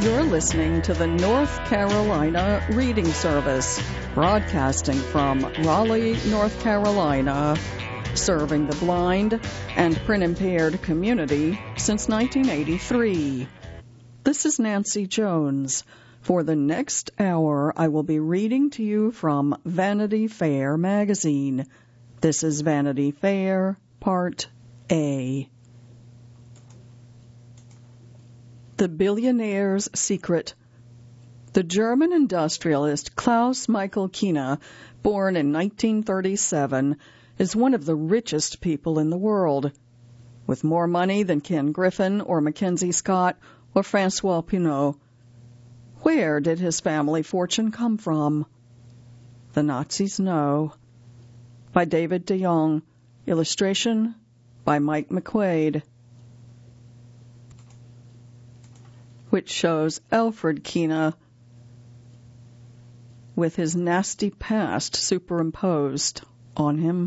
You're listening to the North Carolina Reading Service, broadcasting from Raleigh, North Carolina, serving the blind and print-impaired community since 1983. This is Nancy Jones. For the next hour, I will be reading to you from Vanity Fair magazine. This is Vanity Fair, Part A. The Billionaire's Secret. The German industrialist Klaus Michael Kiener, born in 1937, is one of the richest people in the world, with more money than Ken Griffin or Mackenzie Scott or Francois Pinault. Where did his family fortune come from? The Nazis Know. By David de Jong. Illustration by Mike McQuaid. Which shows Alfred Kiener with his nasty past superimposed on him.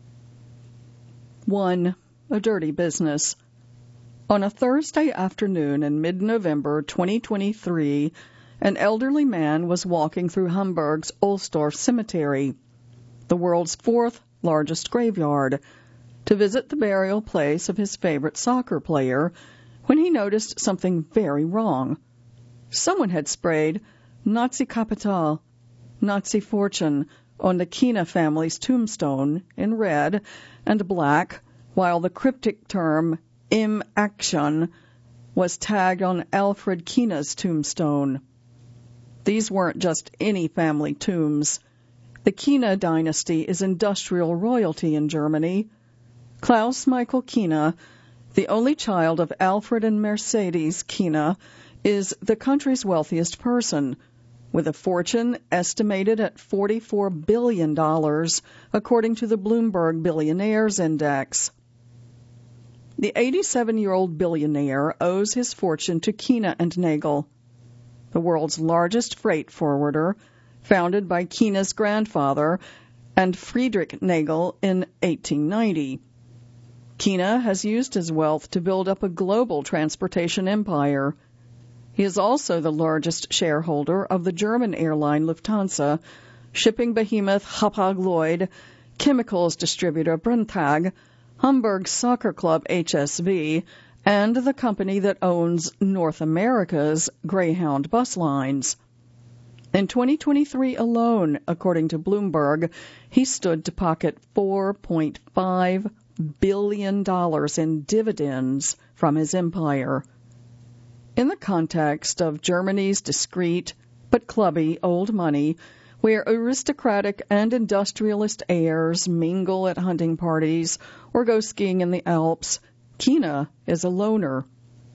1. A dirty business. On a Thursday afternoon in mid-November 2023, an elderly man was walking through Hamburg's Ohlsdorf Cemetery, the world's fourth largest graveyard, to visit the burial place of his favorite soccer player, when he noticed something very wrong. Someone had sprayed Nazi Kapital, Nazi fortune, on the Kiener family's tombstone in red and black, while the cryptic term Im Action was tagged on Alfred Kiener's tombstone. These weren't just any family tombs. The Kiener dynasty is industrial royalty in Germany. Klaus Michael Kiener, the only child of Alfred and Mercedes Kiener, is the country's wealthiest person, with a fortune estimated at $44 billion, according to the Bloomberg Billionaires Index. The 87-year-old billionaire owes his fortune to Kiener and Nagel, the world's largest freight forwarder, founded by Kiener's grandfather and Friedrich Nagel in 1890. Kiener has used his wealth to build up a global transportation empire. He is also the largest shareholder of the German airline Lufthansa, shipping behemoth Hapag-Lloyd, chemicals distributor Brenntag, Hamburg soccer club HSV, and the company that owns North America's Greyhound bus lines. In 2023 alone, according to Bloomberg, he stood to pocket $4.5 billion in dividends from his empire. In the context of Germany's discreet but clubby old money, where aristocratic and industrialist heirs mingle at hunting parties or go skiing in the Alps, Kiener is a loner.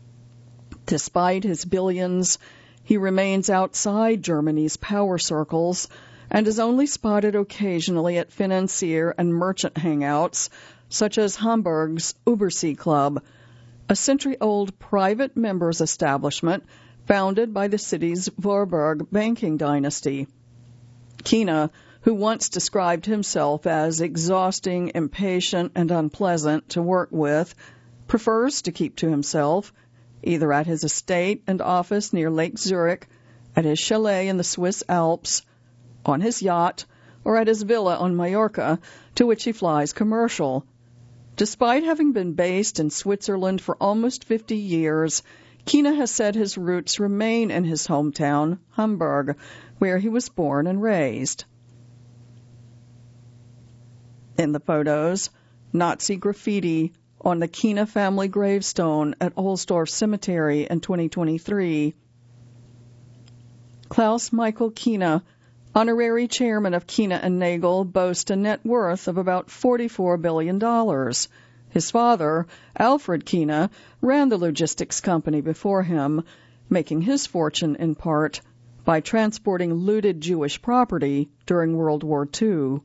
Despite his billions, he remains outside Germany's power circles and is only spotted occasionally at financier and merchant hangouts, such as Hamburg's Übersee Club, a century-old private members' establishment founded by the city's Warburg banking dynasty. Kiener, who once described himself as exhausting, impatient, and unpleasant to work with, prefers to keep to himself, either at his estate and office near Lake Zurich, at his chalet in the Swiss Alps, on his yacht, or at his villa on Mallorca, to which he flies commercial. Despite having been based in Switzerland for almost 50 years, Kiener has said his roots remain in his hometown, Hamburg, where he was born and raised. In the photos, Nazi graffiti on the Kiener family gravestone at Ohlsdorf Cemetery in 2023. Klaus Michael Kiener, honorary chairman of Kiener and Nagel, boasts a net worth of about $44 billion. His father, Alfred Kiener, ran the logistics company before him, making his fortune in part by transporting looted Jewish property during World War II.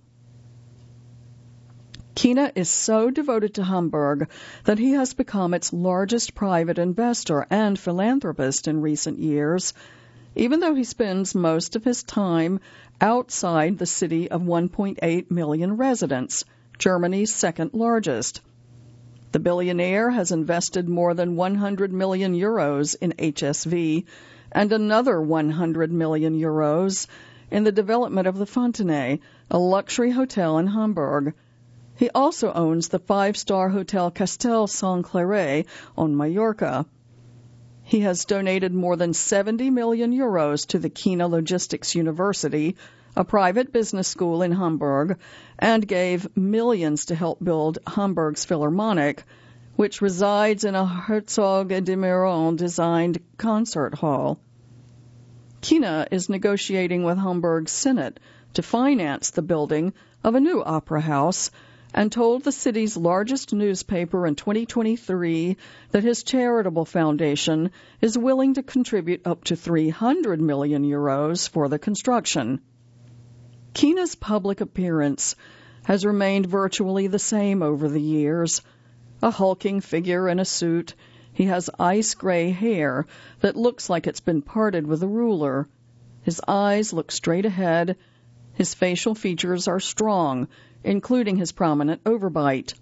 Kiener is so devoted to Hamburg that he has become its largest private investor and philanthropist in recent years, even though he spends most of his time outside the city of 1.8 million residents, Germany's second largest. The billionaire has invested more than 100 million euros in HSV and another 100 million euros in the development of the Fontenay, a luxury hotel in Hamburg. He also owns the five-star Hotel Castel Sant Claret on Mallorca. He has donated more than 70 million euros to the Kina Logistics University, a private business school in Hamburg, and gave millions to help build Hamburg's Philharmonic, which resides in a Herzog de Meuron-designed concert hall. Kina is negotiating with Hamburg's Senate to finance the building of a new opera house and told the city's largest newspaper in 2023 that his charitable foundation is willing to contribute up to 300 million euros for the construction. Kina's public appearance has remained virtually the same over the years. A hulking figure in a suit, he has ice gray hair that looks like it's been parted with a ruler. His eyes look straight ahead. His facial features are strong, including his prominent overbite.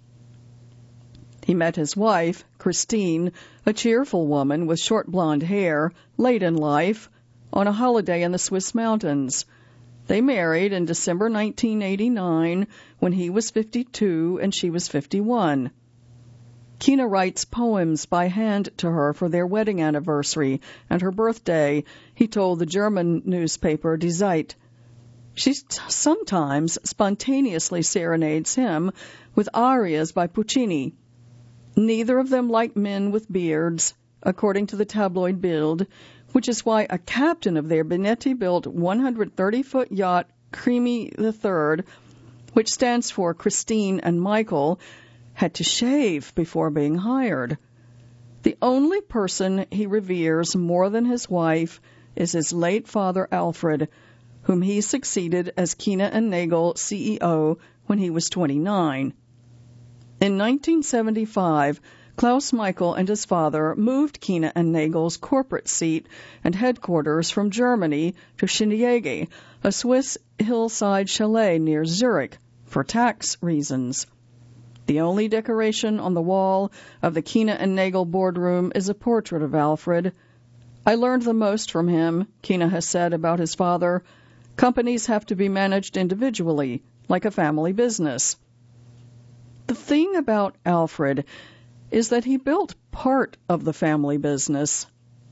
He met his wife, Christine, a cheerful woman with short blonde hair, late in life, on a holiday in the Swiss mountains. They married in December 1989 when he was 52 and she was 51. Kina writes poems by hand to her for their wedding anniversary and her birthday, he told the German newspaper Die Zeit. She sometimes spontaneously serenades him with arias by Puccini. Neither of them like men with beards, according to the tabloid Bild, which is why a captain of their Benetti-built 130-foot yacht, Creamy III, which stands for Christine and Michael, had to shave before being hired. The only person he reveres more than his wife is his late father Alfred, whom he succeeded as Kina and Nagel CEO when he was 29. In 1975, Klaus Michael and his father moved Kina and Nagel's corporate seat and headquarters from Germany to Schindjäger, a Swiss hillside chalet near Zurich, for tax reasons. The only decoration on the wall of the Kina and Nagel boardroom is a portrait of Alfred. I learned the most from him, Kina has said about his father. Companies have to be managed individually, like a family business. The thing about Alfred is that he built part of the family business,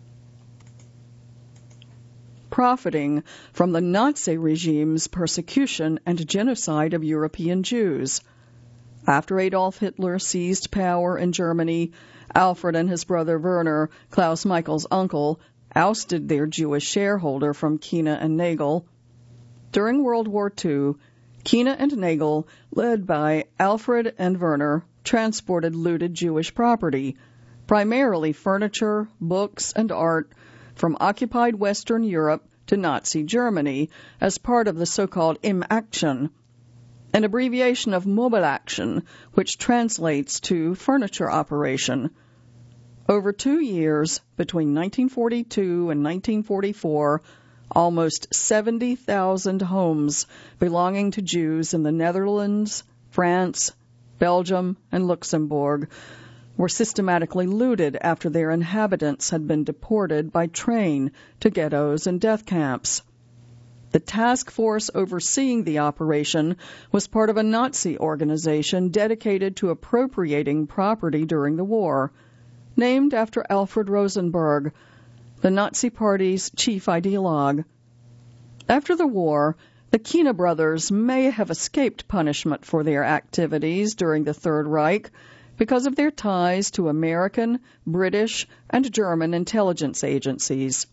profiting from the Nazi regime's persecution and genocide of European Jews. After Adolf Hitler seized power in Germany, Alfred and his brother Werner, Klaus Michael's uncle, ousted their Jewish shareholder from Kina and Nagel. During World War II, Kina and Nagel, led by Alfred and Werner, transported looted Jewish property, primarily furniture, books, and art, from occupied Western Europe to Nazi Germany as part of the so-called Im-Aktion, an abbreviation of Mobilaction, which translates to furniture operation. Over 2 years, between 1942 and 1944, almost 70,000 homes belonging to Jews in the Netherlands, France, Belgium, and Luxembourg were systematically looted after their inhabitants had been deported by train to ghettos and death camps. The task force overseeing the operation was part of a Nazi organization dedicated to appropriating property during the war, named after Alfred Rosenberg, the Nazi Party's chief ideologue. After the war, the Kina brothers may have escaped punishment for their activities during the Third Reich because of their ties to American, British, and German intelligence agencies.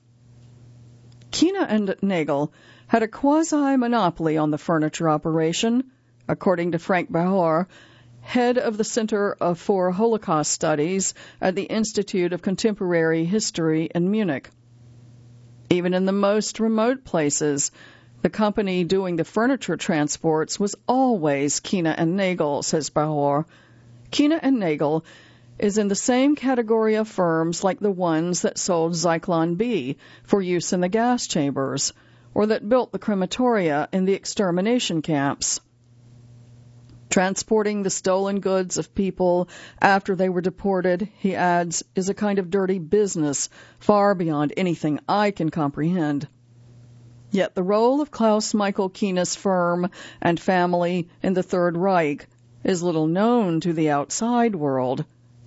Kina and Nagel had a quasi-monopoly on the furniture operation, according to Frank Bahor, head of the Center for Holocaust Studies at the Institute of Contemporary History in Munich. Even in the most remote places, the company doing the furniture transports was always Kina and Nagel, says Bahor. Kina and Nagel is in the same category of firms like the ones that sold Zyklon B for use in the gas chambers, or that built the crematoria in the extermination camps. Transporting the stolen goods of people after they were deported, he adds, is a kind of dirty business far beyond anything I can comprehend. Yet the role of Klaus Michael Kiene's firm and family in the Third Reich is little known to the outside world.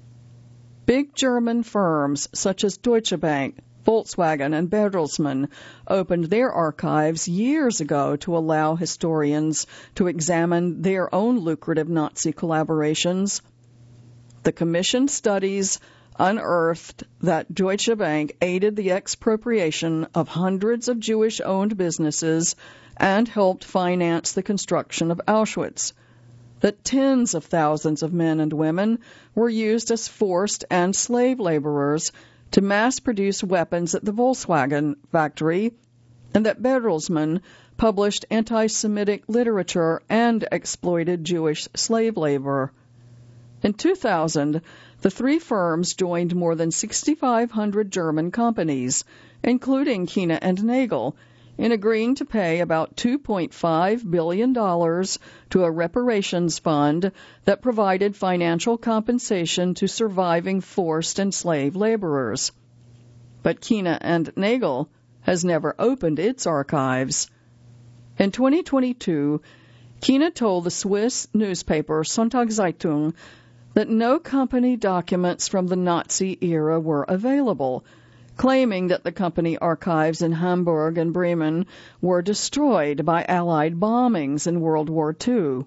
Big German firms such as Deutsche Bank, Volkswagen, and Bertelsmann opened their archives years ago to allow historians to examine their own lucrative Nazi collaborations. The commissioned studies unearthed that Deutsche Bank aided the expropriation of hundreds of Jewish-owned businesses and helped finance the construction of Auschwitz, that tens of thousands of men and women were used as forced and slave laborers to mass-produce weapons at the Volkswagen factory, and that Bertelsmann published anti-Semitic literature and exploited Jewish slave labor. In 2000, the three firms joined more than 6,500 German companies, including Kiene and Nagel, in agreeing to pay about $2.5 billion to a reparations fund that provided financial compensation to surviving forced and slave laborers. But Kiene and Nagel has never opened its archives. In 2022, Kiene told the Swiss newspaper Sonntagszeitung that no company documents from the Nazi era were available, claiming that the company archives in Hamburg and Bremen were destroyed by Allied bombings in World War II.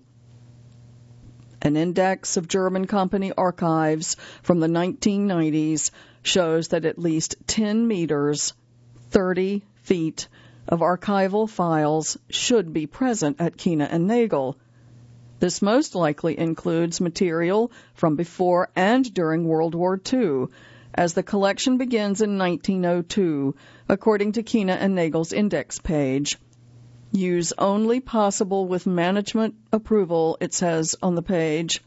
An index of German company archives from the 1990s shows that at least 10 meters, 30 feet, of archival files should be present at Kiene and Nagel. This most likely includes material from before and during World War II, as the collection begins in 1902, according to Kiene and Nagel's index page. Use only possible with management approval, it says on the page.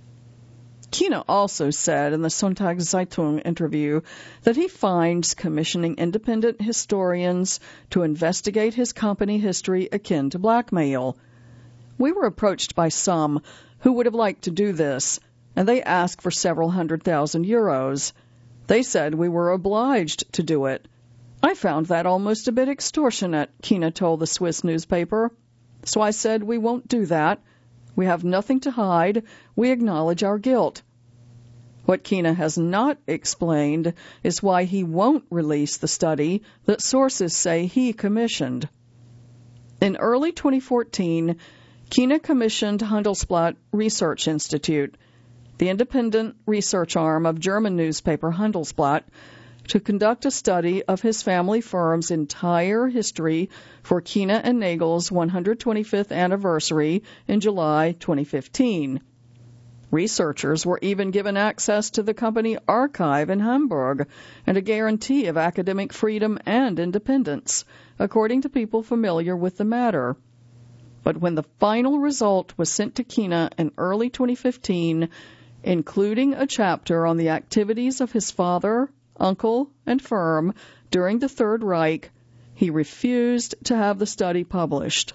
Kiene also said in the Sonntagszeitung interview that he finds commissioning independent historians to investigate his company history akin to blackmail. We were approached by some who would have liked to do this, and they asked for several €100,000. They said we were obliged to do it. I found that almost a bit extortionate, Kiene told the Swiss newspaper. So I said we won't do that. We have nothing to hide. We acknowledge our guilt. What Kiene has not explained is why he won't release the study that sources say he commissioned. In early 2014, Kiene commissioned Handelsblatt Research Institute, the independent research arm of German newspaper Handelsblatt, to conduct a study of his family firm's entire history for Kiene and Nagel's 125th anniversary in July 2015. Researchers were even given access to the company archive in Hamburg and a guarantee of academic freedom and independence, according to people familiar with the matter. But when the final result was sent to Kiene in early 2015, including a chapter on the activities of his father, uncle, and firm during the Third Reich, he refused to have the study published.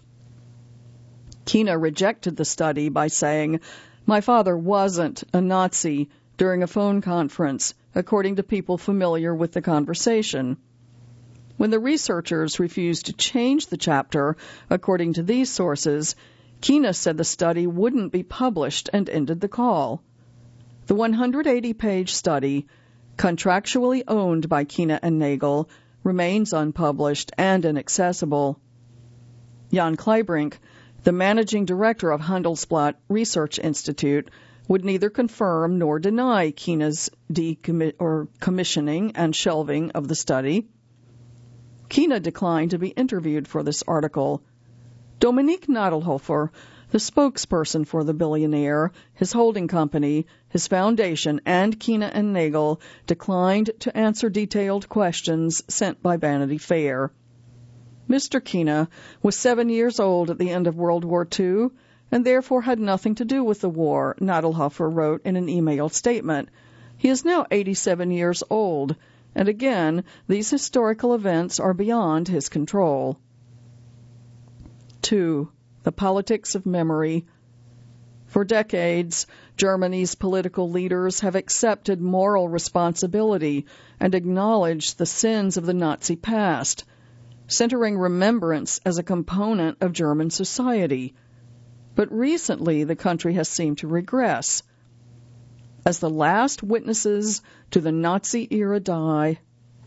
Kiene rejected the study by saying, "My father wasn't a Nazi," during a phone conference, according to people familiar with the conversation. When the researchers refused to change the chapter, according to these sources, Kiene said the study wouldn't be published and ended the call. The 180-page study, contractually owned by Kiene and Nagel, remains unpublished and inaccessible. Jan Kleibrink, the managing director of Handelsblatt Research Institute, would neither confirm nor deny Kiene's commissioning and shelving of the study. Kiene declined to be interviewed for this article. Dominique Nadelhofer, the spokesperson for the billionaire, his holding company, his foundation, and Kiene and Nagel, declined to answer detailed questions sent by Vanity Fair. Mr. Kiene was 7 years old at the end of World War II and therefore had nothing to do with the war, Nadelhofer wrote in an email statement. He is now 87 years old, and again, these historical events are beyond his control. 2. The politics of memory. For decades, Germany's political leaders have accepted moral responsibility and acknowledged the sins of the Nazi past, centering remembrance as a component of German society. But recently, the country has seemed to regress. As the last witnesses to the Nazi era die,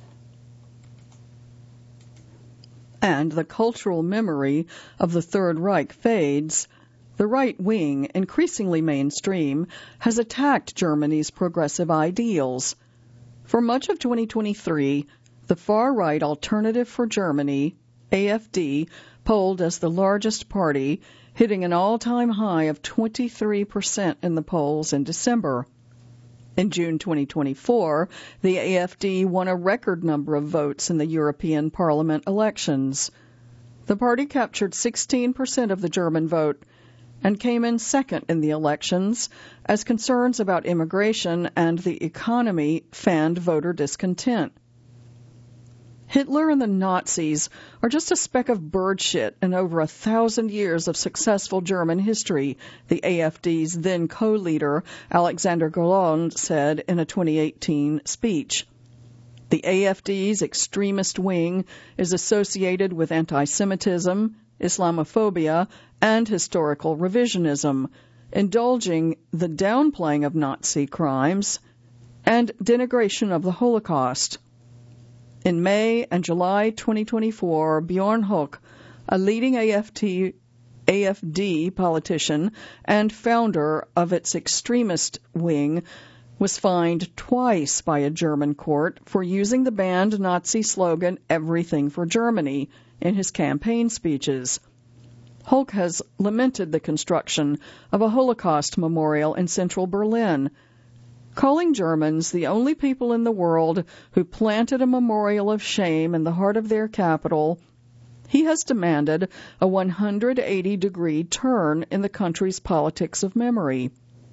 and the cultural memory of the Third Reich fades, the right wing, increasingly mainstream, has attacked Germany's progressive ideals. For much of 2023, the far-right Alternative for Germany, AfD, polled as the largest party, hitting an all-time high of 23% in the polls in December. In June 2024, the AfD won a record number of votes in the European Parliament elections. The party captured 16% of the German vote and came in second in the elections as concerns about immigration and the economy fanned voter discontent. Hitler and the Nazis are just a speck of bird shit in over 1,000 years of successful German history, the AfD's then co-leader Alexander Gauland said in a 2018 speech. The AfD's extremist wing is associated with anti-Semitism, Islamophobia, and historical revisionism, indulging the downplaying of Nazi crimes and denigration of the Holocaust. In May and July 2024, Bjorn Höcke, a leading AfD politician and founder of its extremist wing, was fined twice by a German court for using the banned Nazi slogan, "Everything for Germany," in his campaign speeches. Höcke has lamented the construction of a Holocaust memorial in central Berlin, calling Germans the only people in the world who planted a memorial of shame in the heart of their capital. He has demanded a 180-degree turn in the country's politics of memory.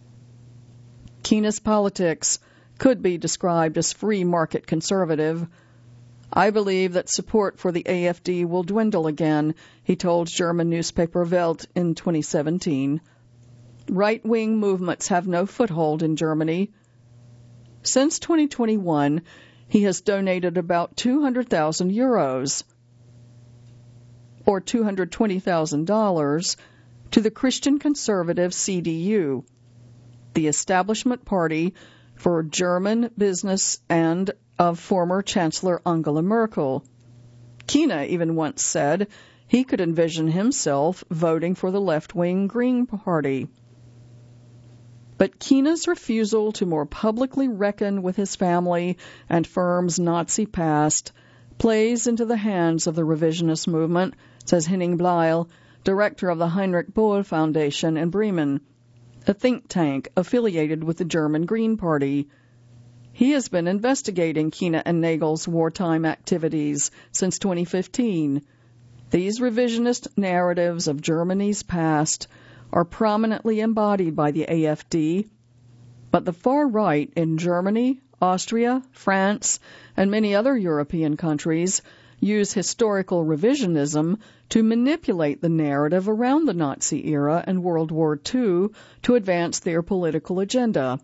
Kiena's politics could be described as free market conservative. I believe that support for the AfD will dwindle again, he told German newspaper Welt in 2017. Right-wing movements have no foothold in Germany. Since 2021, he has donated about 200,000 euros, or $220,000, to the Christian conservative CDU, the establishment party for German business and of former Chancellor Angela Merkel. Kiena even once said he could envision himself voting for the left-wing Green Party. But Kiena's refusal to more publicly reckon with his family and firm's Nazi past plays into the hands of the revisionist movement, says Henning Bleil, director of the Heinrich Böll Foundation in Bremen, a think tank affiliated with the German Green Party. He has been investigating Kiena and Nagel's wartime activities since 2015. These revisionist narratives of Germany's past are prominently embodied by the AfD, but the far right in Germany, Austria, France, and many other European countries use historical revisionism to manipulate the narrative around the Nazi era and World War II to advance their political agenda.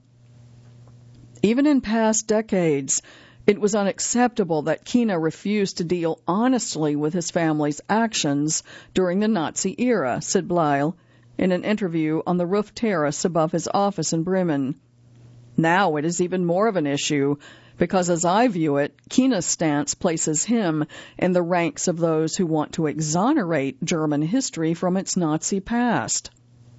Even in past decades, it was unacceptable that Kiena refused to deal honestly with his family's actions during the Nazi era, said Bleil in an interview on the roof terrace above his office in Bremen. Now it is even more of an issue because, as I view it, Kiena's stance places him in the ranks of those who want to exonerate German history from its Nazi past.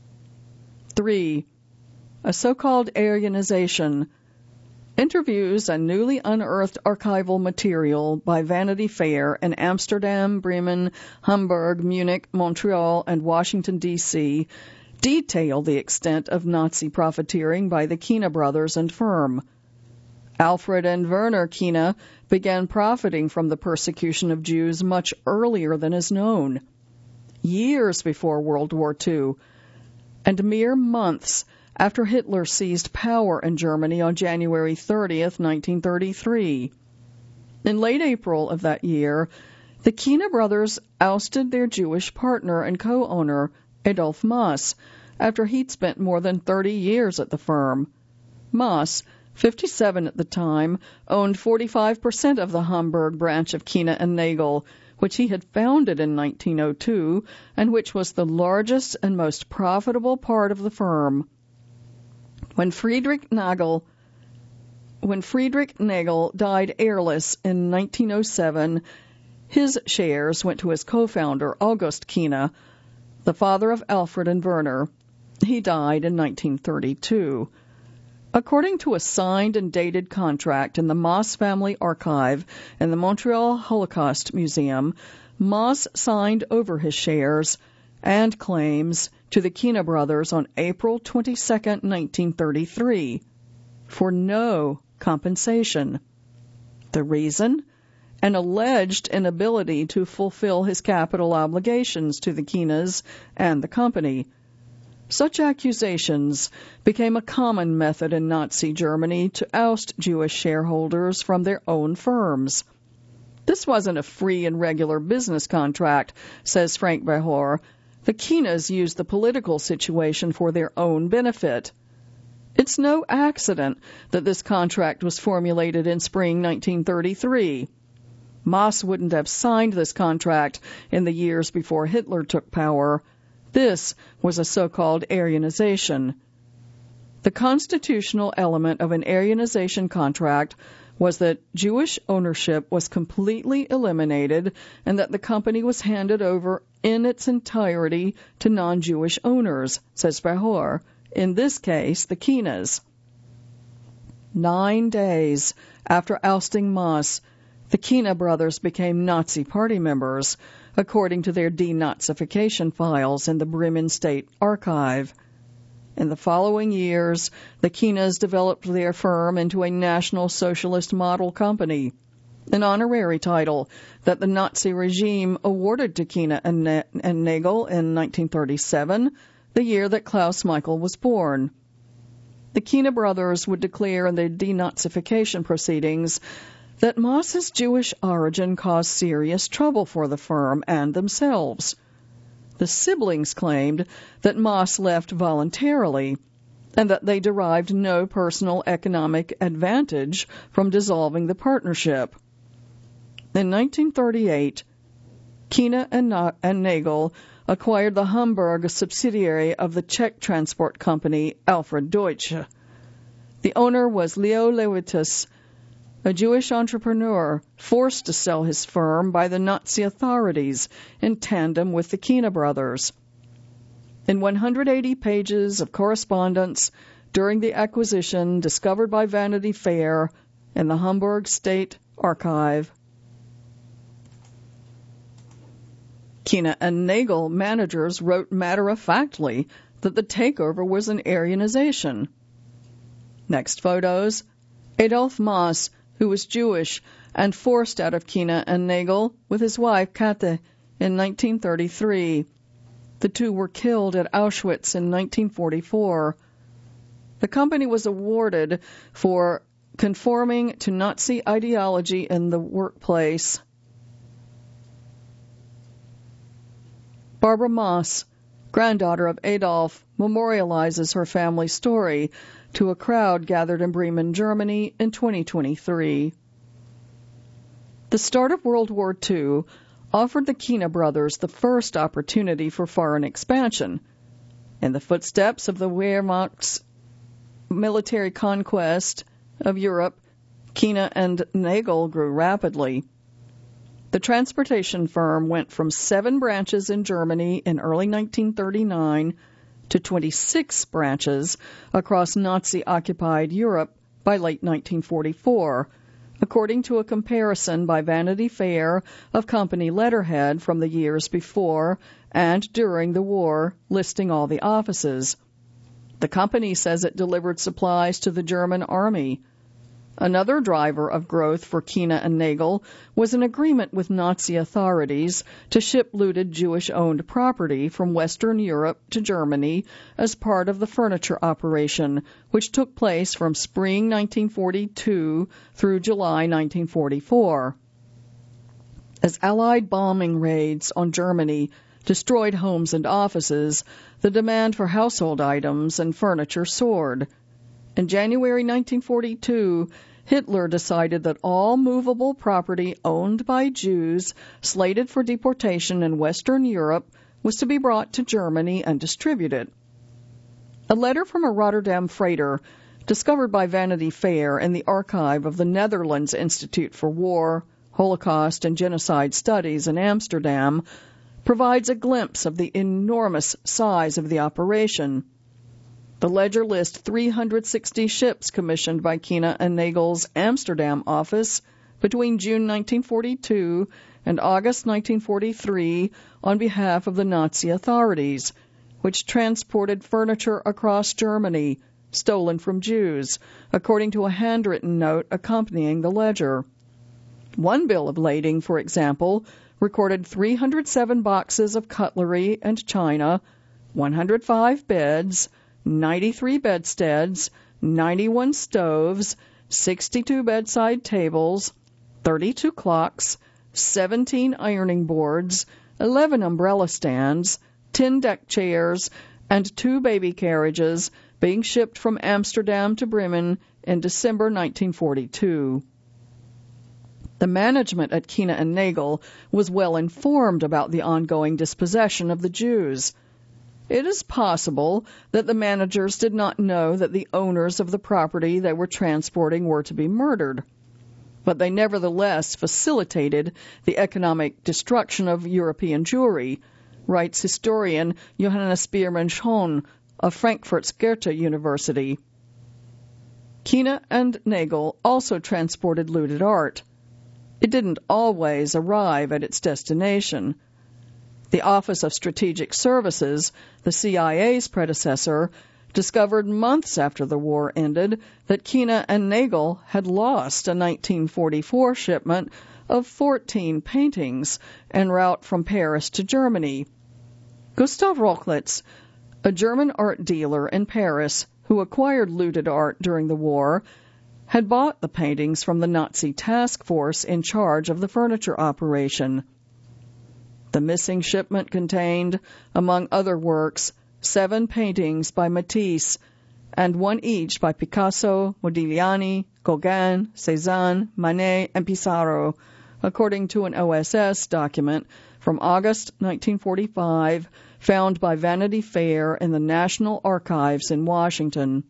3. A so-called Aryanization. Interviews and newly unearthed archival material by Vanity Fair in Amsterdam, Bremen, Hamburg, Munich, Montreal, and Washington, D.C. detail the extent of Nazi profiteering by the Kiena brothers and firm. Alfred and Werner Kiena began profiting from the persecution of Jews much earlier than is known, years before World War II, and mere months after Hitler seized power in Germany on January 30th, 1933. In late April of that year, the Kiena brothers ousted their Jewish partner and co-owner, Adolf Maas, after he'd spent more than 30 years at the firm. Maas, 57 at the time, owned 45% of the Hamburg branch of Kuehne + Nagel, which he had founded in 1902 and which was the largest and most profitable part of the firm. When Friedrich Nagel died heirless in 1907, his shares went to his co-founder, August Kuehne, the father of Alfred and Werner. He died in 1932. According to a signed and dated contract in the Maas family archive in the Montreal Holocaust Museum, Maas signed over his shares and claims to the Kuehne brothers on April 22, 1933, for no compensation. The reason? An alleged inability to fulfill his capital obligations to the Kuehnes and the company. Such accusations became a common method in Nazi Germany to oust Jewish shareholders from their own firms. This wasn't a free and regular business contract, says Frank Behor. The Kuehnes used the political situation for their own benefit. It's no accident that this contract was formulated in spring 1933. Maas wouldn't have signed this contract in the years before Hitler took power. This was a so-called Aryanization. The constitutional element of an Aryanization contract was that Jewish ownership was completely eliminated and that the company was handed over in its entirety to non-Jewish owners, says Behor, in this case the Kuehnes. 9 days after ousting Maas, the Kuehne brothers became Nazi Party members, according to their denazification files in the Bremen State Archive. In the following years, the Kuehnes developed their firm into a National Socialist model company, an honorary title that the Nazi regime awarded to Kuehne + Nagel in 1937, the year that Klaus Michael was born. The Kuehne brothers would declare in their denazification proceedings that Maas's Jewish origin caused serious trouble for the firm and themselves. The siblings claimed that Maas left voluntarily and that they derived no personal economic advantage from dissolving the partnership. In 1938, Kuehne + Nagel acquired the Hamburg subsidiary of the Czech transport company Alfred Deutsch. The owner was Leo Lewitus, a Jewish entrepreneur forced to sell his firm by the Nazi authorities in tandem with the Kuehne brothers. In 180 pages of correspondence during the acquisition discovered by Vanity Fair in the Hamburg State Archive, Kuehne + Nagel managers wrote matter-of-factly that the takeover was an Aryanization. Next photos, Adolf Maas, who was Jewish and forced out of Kuehne + Nagel with his wife Käthe in 1933. The two were killed at Auschwitz in 1944. The company was awarded for conforming to Nazi ideology in the workplace. Barbara Maas, granddaughter of Adolf, memorializes her family story to a crowd gathered in Bremen, Germany in 2023. The start of World War II offered the Kuehne brothers the first opportunity for foreign expansion. In the footsteps of the Wehrmacht's military conquest of Europe, Kuehne + Nagel grew rapidly. The transportation firm went from 7 branches in Germany in early 1939 to 26 branches across Nazi-occupied Europe by late 1944, according to a comparison by Vanity Fair of company letterhead from the years before and during the war, listing all the offices. The company says it delivered supplies to the German army. Another driver of growth for Kuehne + Nagel was an agreement with Nazi authorities to ship looted Jewish-owned property from Western Europe to Germany as part of the furniture operation, which took place from spring 1942 through July 1944. As Allied bombing raids on Germany destroyed homes and offices, the demand for household items and furniture soared. In January 1942, Hitler decided that all movable property owned by Jews slated for deportation in Western Europe was to be brought to Germany and distributed. A letter from a Rotterdam freighter, discovered by Vanity Fair in the archive of the Netherlands Institute for War, Holocaust, and Genocide Studies in Amsterdam, provides a glimpse of the enormous size of the operation. The ledger lists 360 ships commissioned by Kina and Nagel's Amsterdam office between June 1942 and August 1943 on behalf of the Nazi authorities, which transported furniture across Germany, stolen from Jews, according to a handwritten note accompanying the ledger. One bill of lading, for example, recorded 307 boxes of cutlery and china, 105 beds, 93 bedsteads, 91 stoves, 62 bedside tables, 32 clocks, 17 ironing boards, 11 umbrella stands, 10 deck chairs, and 2 baby carriages being shipped from Amsterdam to Bremen in December 1942. The management at Kina and Nagel was well informed about the ongoing dispossession of the Jews. It is possible that the managers did not know that the owners of the property they were transporting were to be murdered, but they nevertheless facilitated the economic destruction of European Jewry, writes historian Johannes Biermann-Schoen of Frankfurt's Goethe University. Kina and Nagel also transported looted art. It didn't always arrive at its destination. The Office of Strategic Services, the CIA's predecessor, discovered months after the war ended that Kina and Nagel had lost a 1944 shipment of 14 paintings en route from Paris to Germany. Gustav Rochlitz, a German art dealer in Paris who acquired looted art during the war, had bought the paintings from the Nazi task force in charge of the furniture operation. The missing shipment contained, among other works, 7 paintings by Matisse and 1 each by Picasso, Modigliani, Gauguin, Cézanne, Manet, and Pissarro, according to an OSS document from August 1945 found by Vanity Fair in the National Archives in Washington.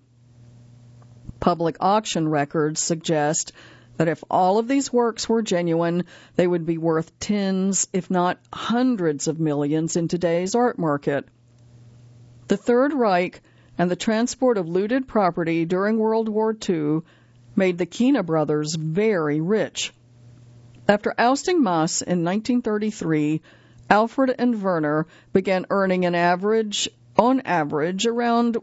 Public auction records suggest that if all of these works were genuine, they would be worth tens, if not hundreds of millions in today's art market. The Third Reich and the transport of looted property during World War II made the Kina brothers very rich. After ousting Maas in 1933, Alfred and Werner began earning on average around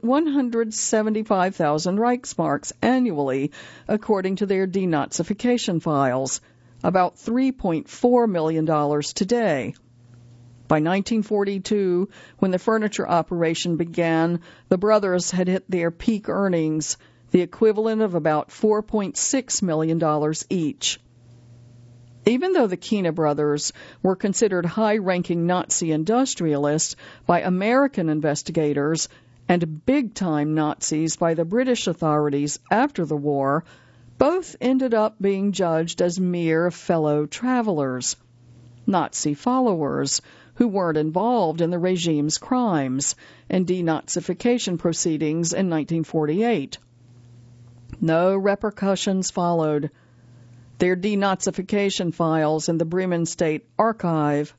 175,000 Reichsmarks annually, according to their denazification files, about $3.4 million today. By 1942, when the furniture operation began, the brothers had hit their peak earnings, the equivalent of about $4.6 million each. Even though the Kina brothers were considered high-ranking Nazi industrialists by American investigators and big-time Nazis by the British authorities after the war, both ended up being judged as mere fellow travelers, Nazi followers who weren't involved in the regime's crimes and denazification proceedings in 1948. No repercussions followed. Their denazification files in the Bremen State Archive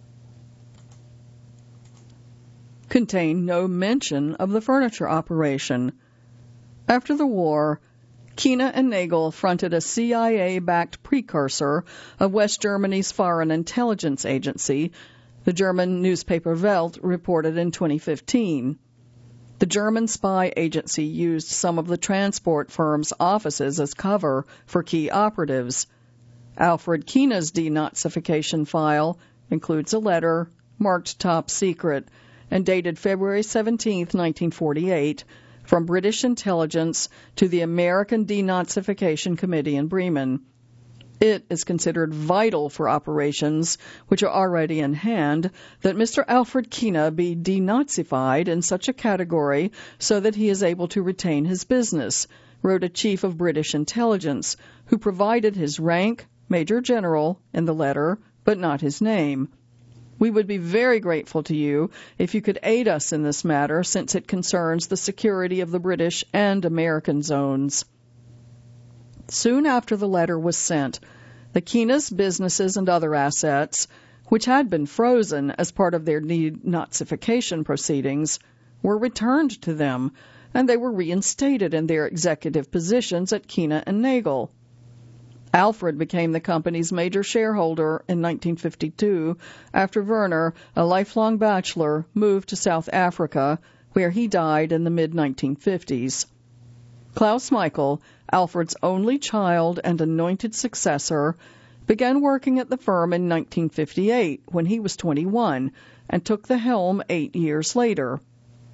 contain no mention of the furniture operation. After the war, Kina and Nagel fronted a CIA-backed precursor of West Germany's Foreign Intelligence Agency, the German newspaper Welt reported in 2015. The German spy agency used some of the transport firm's offices as cover for key operatives. Alfred Kina's denazification file includes a letter marked top secret and dated February 17, 1948, from British intelligence to the American Denazification Committee in Bremen. It is considered vital for operations, which are already in hand, that Mr. Alfred Kina be denazified in such a category so that he is able to retain his business, wrote a chief of British intelligence, who provided his rank, Major General, in the letter, but not his name. We would be very grateful to you if you could aid us in this matter, since it concerns the security of the British and American zones. Soon after the letter was sent, the Kina's businesses and other assets, which had been frozen as part of their denazification proceedings, were returned to them, and they were reinstated in their executive positions at Kina and Nagel. Alfred became the company's major shareholder in 1952 after Werner, a lifelong bachelor, moved to South Africa, where he died in the mid-1950s. Klaus Michael, Alfred's only child and anointed successor, began working at the firm in 1958 when he was 21 and took the helm 8 years later.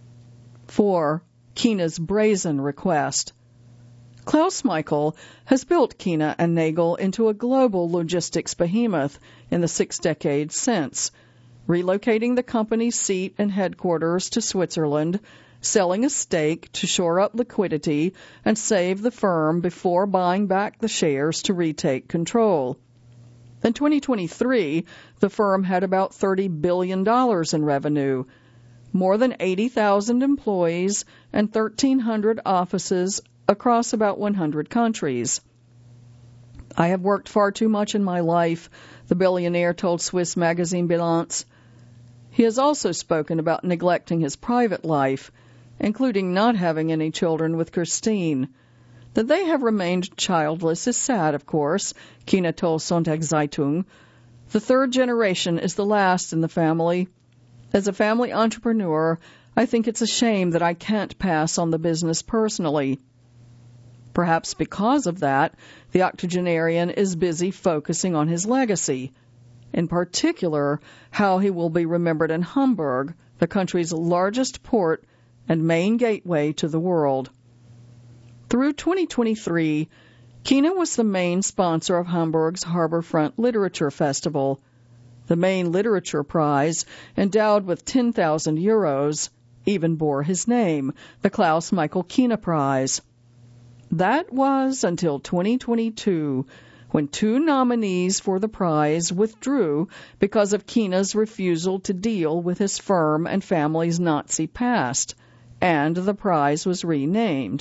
4. Kina's brazen request. Klaus Michael has built Kina and Nagel into a global logistics behemoth in the 6 decades since, relocating the company's seat and headquarters to Switzerland, selling a stake to shore up liquidity and save the firm before buying back the shares to retake control. In 2023, the firm had about $30 billion in revenue, more than 80,000 employees, and 1,300 offices across about 100 countries. I have worked far too much in my life, the billionaire told Swiss magazine Bilanz. He has also spoken about neglecting his private life, including not having any children with Christine. That they have remained childless is sad, of course, Kina told Sonntagszeitung. The third generation is the last in the family. As a family entrepreneur, I think it's a shame that I can't pass on the business personally. Perhaps because of that, the octogenarian is busy focusing on his legacy, in particular, how he will be remembered in Hamburg, the country's largest port and main gateway to the world. Through 2023, Kina was the main sponsor of Hamburg's Harbourfront Literature Festival. The main literature prize, endowed with 10,000 euros, even bore his name, the Klaus Michael Kina Prize. That was until 2022, when 2 nominees for the prize withdrew because of Kina's refusal to deal with his firm and family's Nazi past, and the prize was renamed.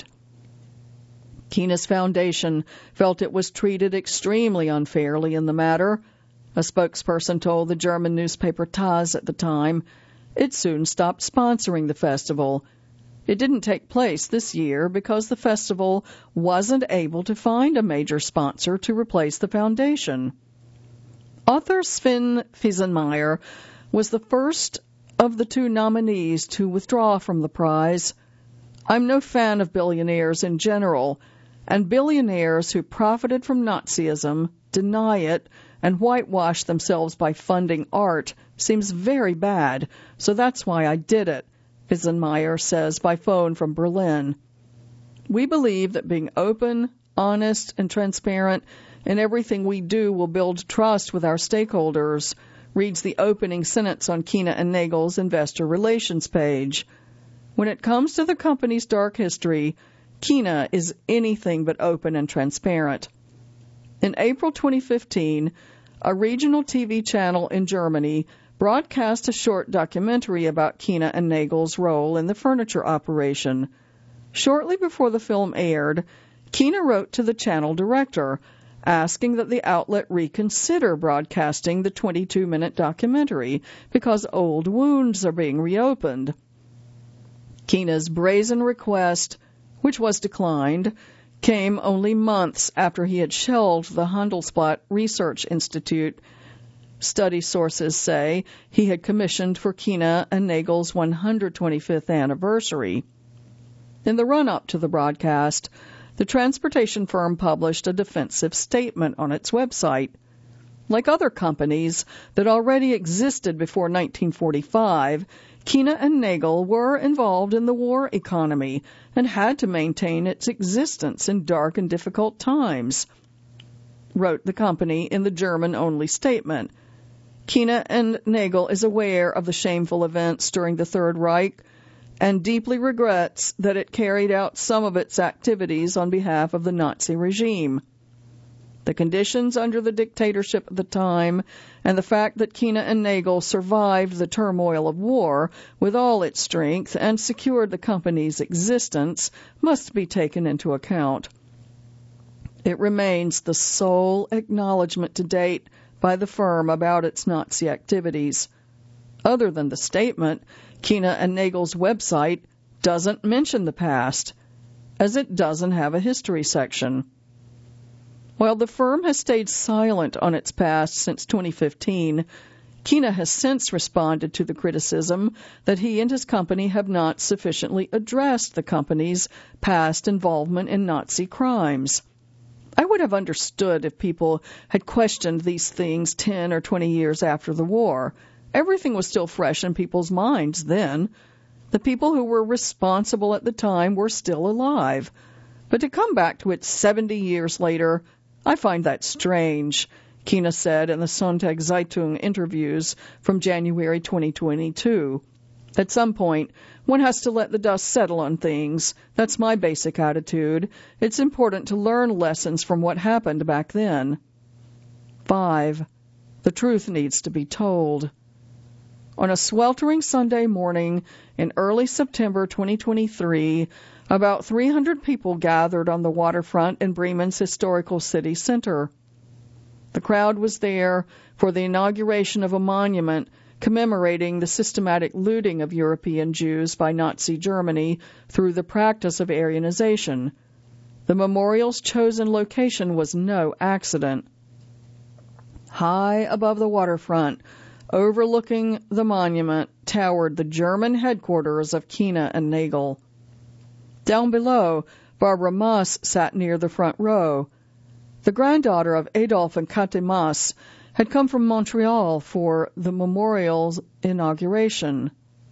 Kina's foundation felt it was treated extremely unfairly in the matter. A spokesperson told the German newspaper Taz at the time it soon stopped sponsoring the festival. It didn't take place this year because the festival wasn't able to find a major sponsor to replace the foundation. Author Sven Fiesenmeyer was the first of the 2 nominees to withdraw from the prize. I'm no fan of billionaires in general, and billionaires who profited from Nazism, deny it, and whitewash themselves by funding art seems very bad, so that's why I did it, Fiesenmeyer says by phone from Berlin. We believe that being open, honest, and transparent in everything we do will build trust with our stakeholders, reads the opening sentence on Kina and Nagel's investor relations page. When it comes to the company's dark history, Kina is anything but open and transparent. In April 2015, a regional TV channel in Germany broadcast a short documentary about Kina and Nagel's role in the furniture operation. Shortly before the film aired, Kina wrote to the channel director, asking that the outlet reconsider broadcasting the 22-minute documentary because old wounds are being reopened. Kina's brazen request, which was declined, came only months after he had shelved the Handelsblatt Research Institute. Study sources say he had commissioned for Kina and Nagel's 125th anniversary. In the run-up to the broadcast, the transportation firm published a defensive statement on its website. Like other companies that already existed before 1945, Kina and Nagel were involved in the war economy and had to maintain its existence in dark and difficult times. wrote the company in the German-only statement. Kuehne and Nagel is aware of the shameful events during the Third Reich and deeply regrets that it carried out some of its activities on behalf of the Nazi regime. The conditions under the dictatorship at the time and the fact that Kuehne and Nagel survived the turmoil of war with all its strength and secured the company's existence must be taken into account. It remains the sole acknowledgment to date by the firm about its Nazi activities. Other than the statement, Kuehne and Nagel's website doesn't mention the past, as it doesn't have a history section. While the firm has stayed silent on its past since 2015, Kuehne has since responded to the criticism that he and his company have not sufficiently addressed the company's past involvement in Nazi crimes. I would have understood if people had questioned these things 10 or 20 years after the war. Everything was still fresh in people's minds then. The people who were responsible at the time were still alive. But to come back to it 70 years later, I find that strange, Kuehne said in the Sonntagszeitung interviews from January 2022. At some point, one has to let the dust settle on things. That's my basic attitude. It's important to learn lessons from what happened back then. 5. The truth needs to be told. On a sweltering Sunday morning in early September 2023, about 300 people gathered on the waterfront in Bremen's historical city center. The crowd was there for the inauguration of a monument commemorating the systematic looting of European Jews by Nazi Germany through the practice of Aryanization. The memorial's chosen location was no accident. High above the waterfront, overlooking the monument, towered the German headquarters of Kuehne and Nagel. Down below, Barbara Maas sat near the front row. The granddaughter of Adolf and Kathe Maas had come from Montreal for the memorial's inauguration.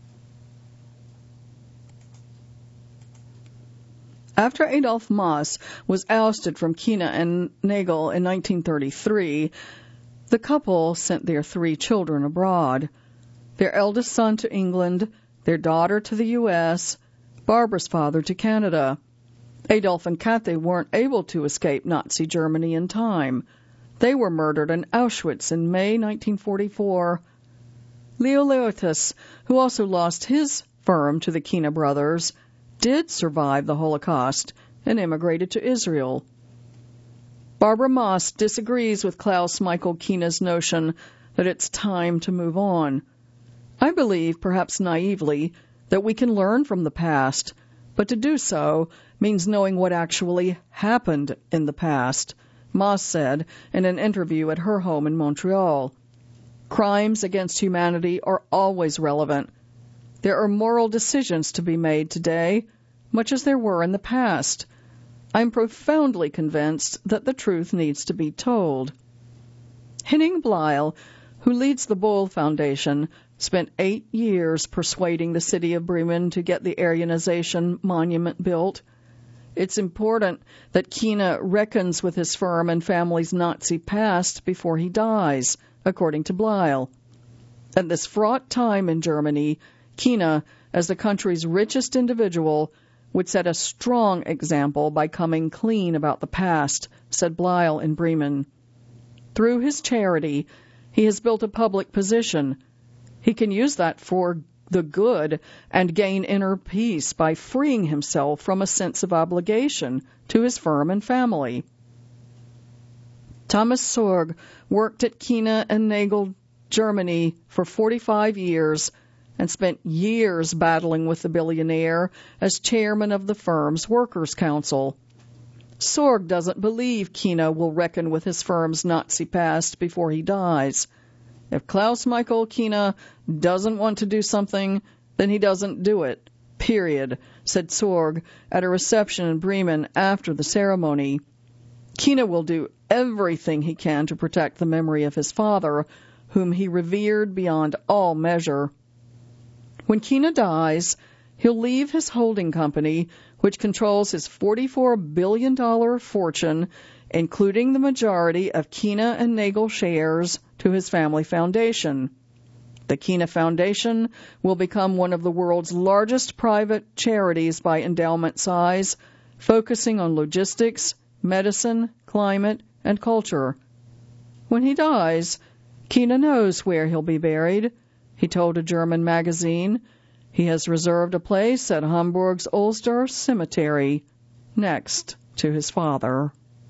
After Adolf Maas was ousted from Kuehne and Nagel in 1933, the couple sent their 3 children abroad, their eldest son to England, their daughter to the U.S., Barbara's father to Canada. Adolf and Kathe weren't able to escape Nazi Germany in time. They were murdered in Auschwitz in May 1944. Leo Leotis, who also lost his firm to the Kuehne brothers, did survive the Holocaust and immigrated to Israel. Barbara Maas disagrees with Klaus Michael Kuehne's notion that it's time to move on. I believe, perhaps naively, that we can learn from the past, but to do so means knowing what actually happened in the past, Maas said in an interview at her home in Montreal. Crimes against humanity are always relevant. There are moral decisions to be made today, much as there were in the past. I'm profoundly convinced that the truth needs to be told. Henning Bleil, who leads the Boll Foundation, spent 8 years persuading the city of Bremen to get the Aryanization monument built. It's important that Kuehne reckons with his firm and family's Nazi past before he dies, according to Bleil. At this fraught time in Germany, Kuehne, as the country's richest individual, would set a strong example by coming clean about the past, said Bleil in Bremen. Through his charity, he has built a public position. He can use that for the good and gain inner peace by freeing himself from a sense of obligation to his firm and family. Thomas Sorg worked at Kuehne and Nagel, Germany, for 45 years and spent years battling with the billionaire as chairman of the firm's Workers' Council. Sorg doesn't believe Kuehne will reckon with his firm's Nazi past before he dies. If Klaus Michael Kuehne doesn't want to do something, then he doesn't do it, period, said Sorg at a reception in Bremen after the ceremony. Kuehne will do everything he can to protect the memory of his father, whom he revered beyond all measure. When Kuehne dies, he'll leave his holding company which controls his $44 billion fortune, including the majority of Kina and Nagel shares, to his family foundation. The Kina Foundation will become one of the world's largest private charities by endowment size, focusing on logistics, medicine, climate, and culture. When he dies, Kina knows where he'll be buried, he told a German magazine. He has reserved a place at Hamburg's Ohlsdorf Cemetery, next to his father.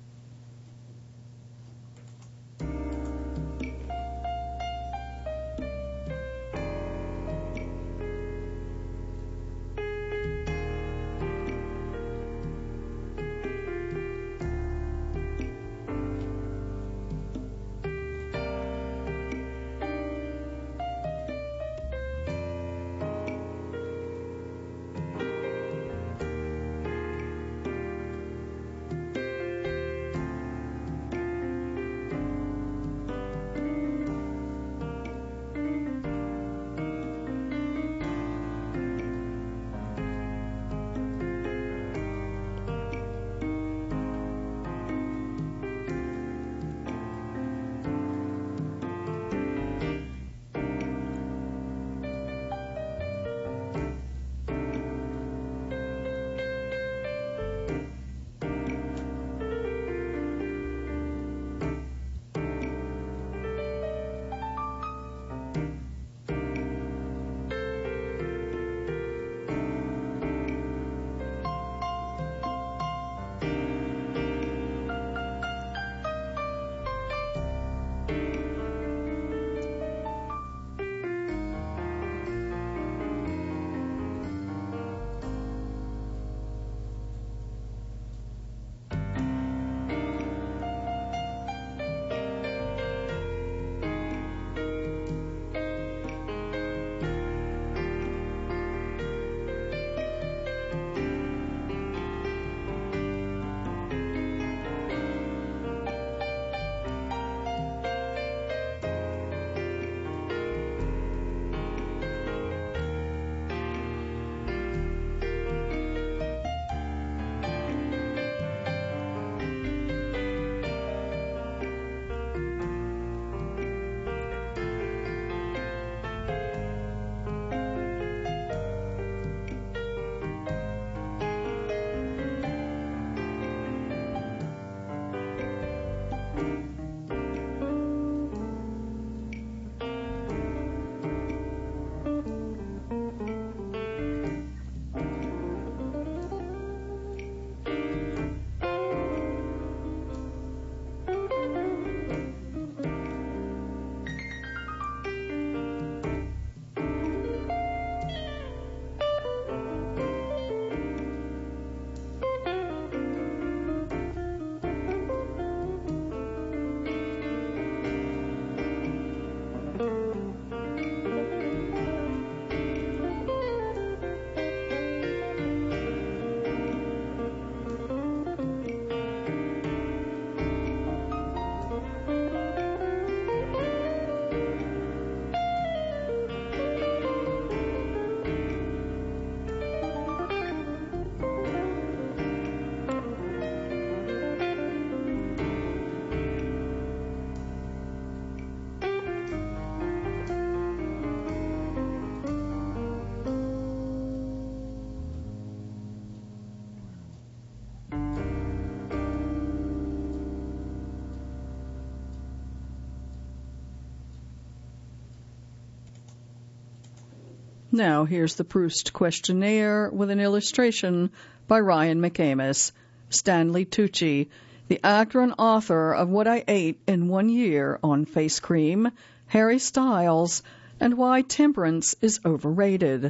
Now here's the Proust questionnaire with an illustration by Ryan McCamus. Stanley Tucci, the actor and author of What I Ate in 1 Year on Face Cream, Harry Styles, and Why Temperance is Overrated.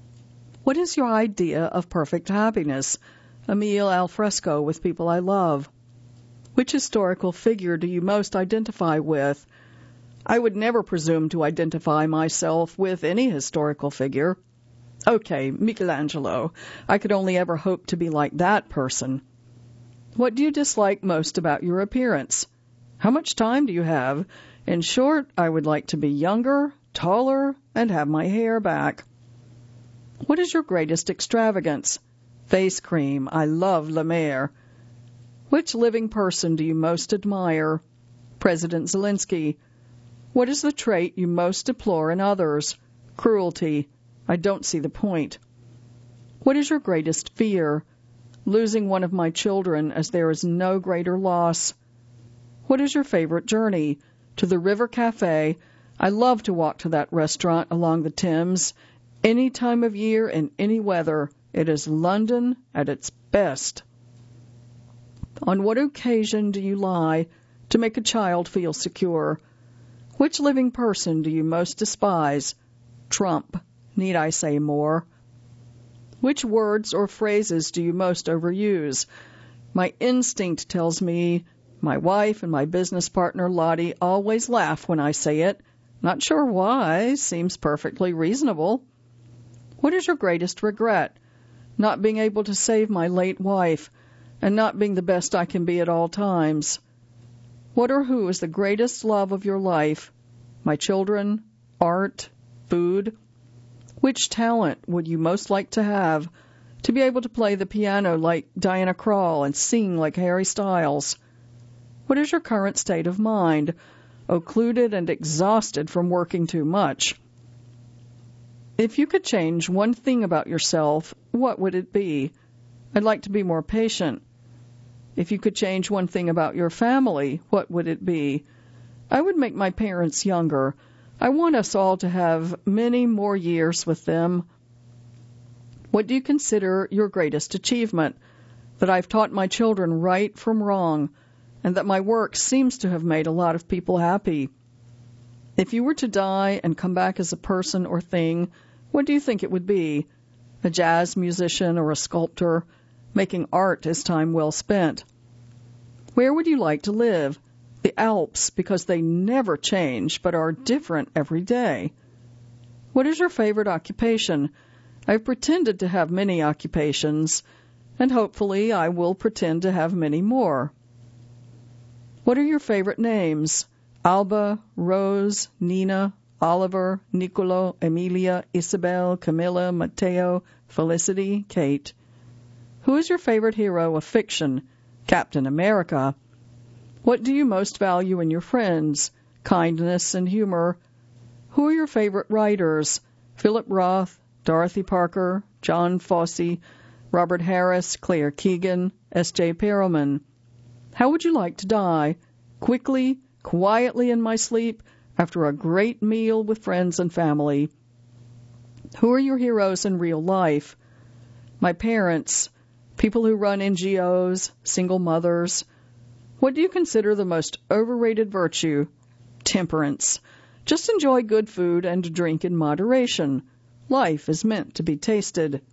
What is your idea of perfect happiness? A meal al fresco with people I love. Which historical figure do you most identify with? I would never presume to identify myself with any historical figure. Okay, Michelangelo. I could only ever hope to be like that person. What do you dislike most about your appearance? How much time do you have? In short, I would like to be younger, taller, and have my hair back. What is your greatest extravagance? Face cream. I love La Mer. Which living person do you most admire? President Zelensky. What is the trait you most deplore in others? Cruelty. I don't see the point. What is your greatest fear? Losing one of my children, as there is no greater loss. What is your favorite journey? To the River Cafe. I love to walk to that restaurant along the Thames, any time of year and any weather. It is London at its best. On what occasion do you lie to make a child feel secure? Which living person do you most despise? Trump. Need I say more? Which words or phrases do you most overuse? My instinct tells me my wife and my business partner Lottie always laugh when I say it. Not sure why. Seems perfectly reasonable. What is your greatest regret? Not being able to save my late wife, and not being the best I can be at all times. What or who is the greatest love of your life? My children, art, food? Which talent would you most like to have? To be able to play the piano like Diana Krall and sing like Harry Styles? What is your current state of mind? Occluded and exhausted from working too much. If you could change one thing about yourself, what would it be? I'd like to be more patient. If you could change one thing about your family, what would it be? I would make my parents younger. I want us all to have many more years with them. What do you consider your greatest achievement? That I've taught my children right from wrong, and that my work seems to have made a lot of people happy. If you were to die and come back as a person or thing, what do you think it would be? A jazz musician or a sculptor? Making art is time well spent. Where would you like to live? The Alps, because they never change but are different every day. What is your favorite occupation? I've pretended to have many occupations, and hopefully I will pretend to have many more. What are your favorite names? Alba, Rose, Nina, Oliver, Nicolo, Emilia, Isabel, Camilla, Matteo, Felicity, Kate. Who is your favorite hero of fiction? Captain America. What do you most value in your friends? Kindness and humor. Who are your favorite writers? Philip Roth, Dorothy Parker, John Fosse, Robert Harris, Claire Keegan, S.J. Perelman. How would you like to die? Quickly, quietly in my sleep, after a great meal with friends and family. Who are your heroes in real life? My parents, people who run NGOs, single mothers. What do you consider the most overrated virtue? Temperance. Just enjoy good food and drink in moderation. Life is meant to be tasted.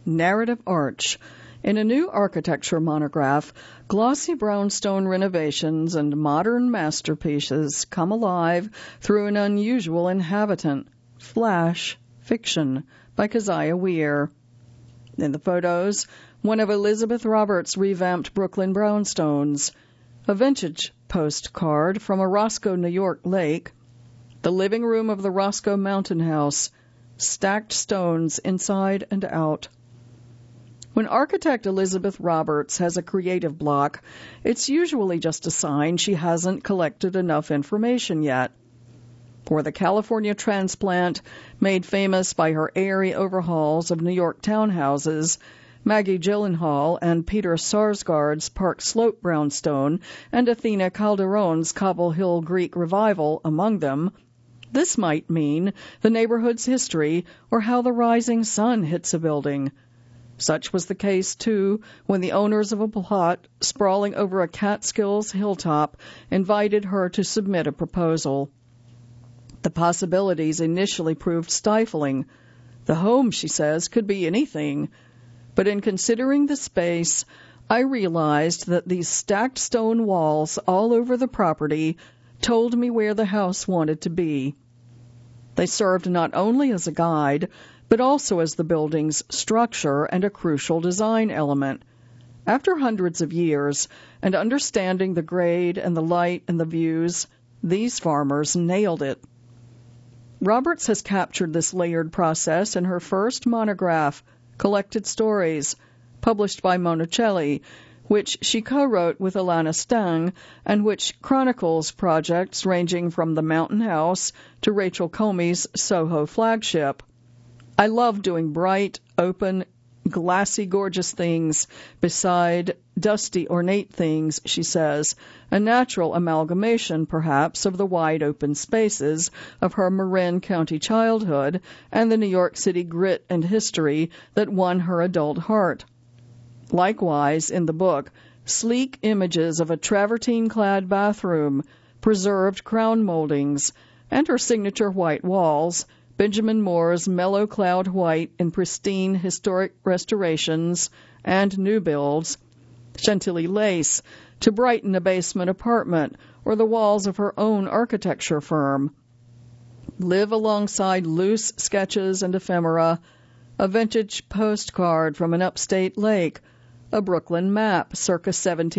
Narrative Arch. In a new architecture monograph, glossy brownstone renovations and modern masterpieces come alive through an unusual inhabitant. Flash Fiction by Keziah Weir. In the photos, one of Elizabeth Roberts' revamped Brooklyn brownstones, a vintage postcard from a Roscoe, New York lake, the living room of the Roscoe Mountain House, stacked stones inside and out. When architect Elizabeth Roberts has a creative block, it's usually just a sign she hasn't collected enough information yet. For the California transplant, made famous by her airy overhauls of New York townhouses, Maggie Gyllenhaal and Peter Sarsgaard's Park Slope brownstone, and Athena Calderon's Cobble Hill Greek revival among them, this might mean the neighborhood's history or how the rising sun hits a building. Such was the case, too, when the owners of a plot sprawling over a Catskills hilltop invited her to submit a proposal. The possibilities initially proved stifling. The home, she says, could be anything. But in considering the space, I realized that these stacked stone walls all over the property told me where the house wanted to be. They served not only as a guide, but also as the building's structure and a crucial design element. After hundreds of years, and understanding the grade and the light and the views, these farmers nailed it. Roberts has captured this layered process in her first monograph, Collected Stories, published by Monticelli, which she co-wrote with Alana Stang, and which chronicles projects ranging from the Mountain House to Rachel Comey's Soho flagship. I love doing bright, open, glassy, gorgeous things beside dusty, ornate things, she says, a natural amalgamation, perhaps, of the wide open spaces of her Marin County childhood and the New York City grit and history that won her adult heart. Likewise, in the book, sleek images of a travertine-clad bathroom, preserved crown moldings, and her signature white walls, Benjamin Moore's mellow cloud white in pristine historic restorations and new builds, Chantilly lace to brighten a basement apartment or the walls of her own architecture firm, live alongside loose sketches and ephemera, a vintage postcard from an upstate lake, a Brooklyn map circa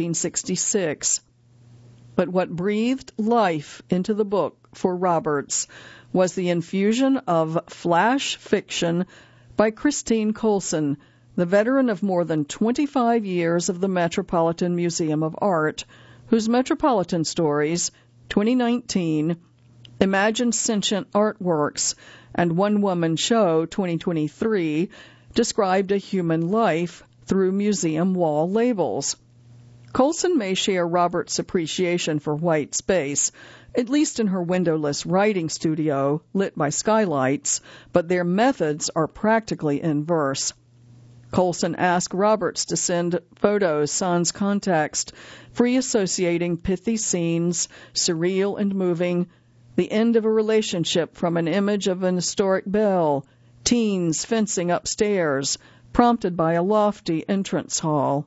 1766. But what breathed life into the book for Roberts was the infusion of flash fiction by Christine Colson, the veteran of more than 25 years of the Metropolitan Museum of Art, whose Metropolitan Stories, 2019, Imagined Sentient Artworks, and One Woman Show, 2023, described a human life through museum wall labels. Colson may share Roberts' appreciation for white space, at least in her windowless writing studio, lit by skylights, but their methods are practically inverse. Colson asked Roberts to send photos sans context, free associating pithy scenes, surreal and moving, the end of a relationship from an image of an historic belle, teens fencing upstairs, prompted by a lofty entrance hall.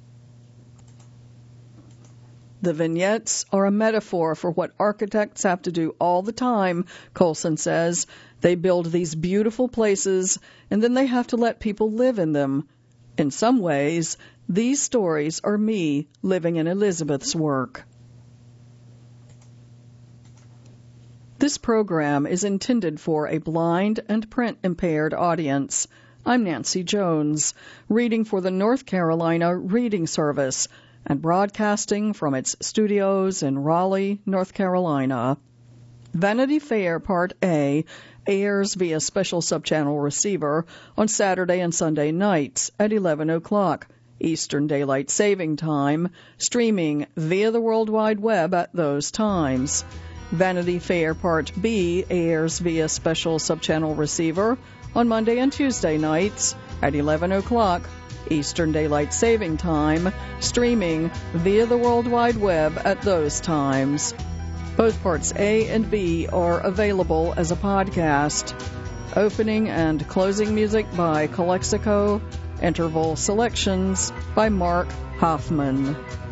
The vignettes are a metaphor for what architects have to do all the time, Colson says. They build these beautiful places, and then they have to let people live in them. In some ways, these stories are me living in Elizabeth's work. This program is intended for a blind and print-impaired audience. I'm Nancy Jones, reading for the North Carolina Reading Service, and broadcasting from its studios in Raleigh, North Carolina. Vanity Fair Part A airs via special subchannel receiver on Saturday and Sunday nights at 11 o'clock Eastern Daylight Saving Time, streaming via the World Wide Web at those times. Vanity Fair Part B airs via special subchannel receiver on Monday and Tuesday nights at 11 o'clock Eastern Daylight Saving Time, streaming via the World Wide Web at those times. Both Parts A and B are available as a podcast. Opening and closing music by Calexico, Interval selections by Mark Hoffman.